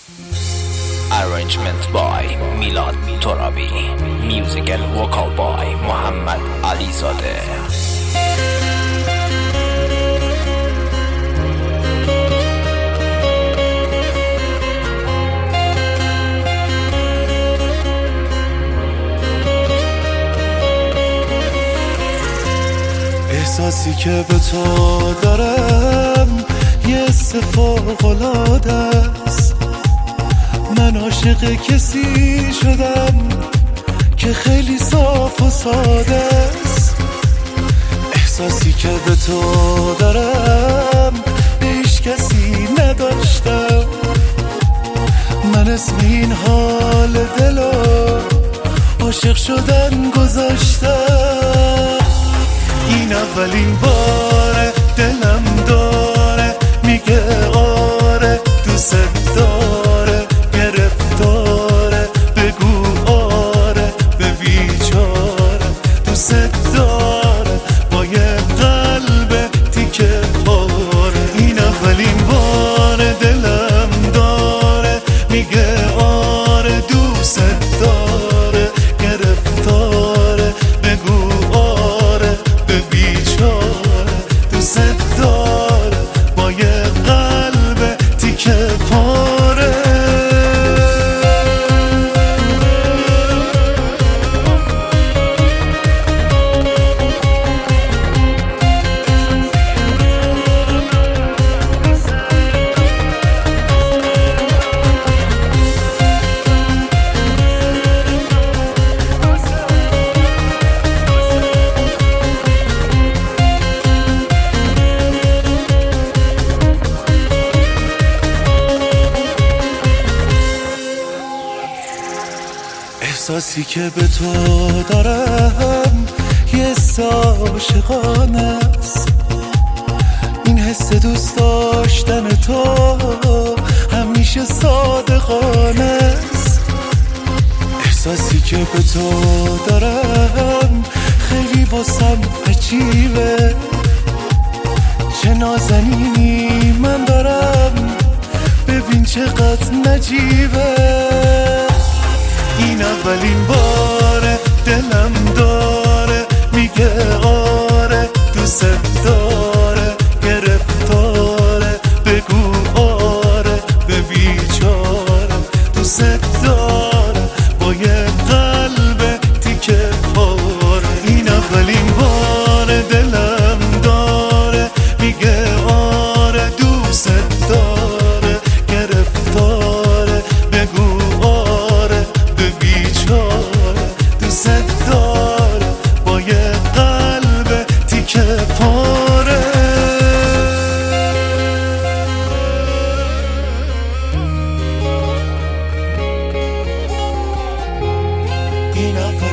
Arrangement by Milad Torabi. Music and vocal by محمد علیزاده. احساسی که به تو دارم یه حس فوق‌العاده است. من عاشق کسی شدم که خیلی صاف و ساده است. احساسی که به تو دارم هیچ کسی نداشتم. من اسم این حال دلو عاشق شدن گذاشتم. این اولین باره دلم داره میگه آره دوست داره، گرفتاره بگو آره به بیچاره. دوست داره با یه قلب تیکه پاره. این اولین باره دلم داره میگه آره دوست داره، گرفتاره بگو آره به بیچاره. دوست داره با یه قلب تیکه پاره. احساسی که به تو دارم یه حس عاشقانه است. این حس دوست داشتن تو همیشه صادقانه است. احساسی که به تو دارم خیلی واسم عجیبه. چه نازنینی من دارم، ببین چقدر نجیبه. این اولین باره دلم داره میگه آره دوست داره، گرفتاره بگو آره به بیچاره. دوست داره با یه قلب تیکه پاره. این اولین باره دلم داره میگه آره دوست داره، گرفتاره بگو آره به بیچاره. دوست داره با یه قلب تیکه پاره. این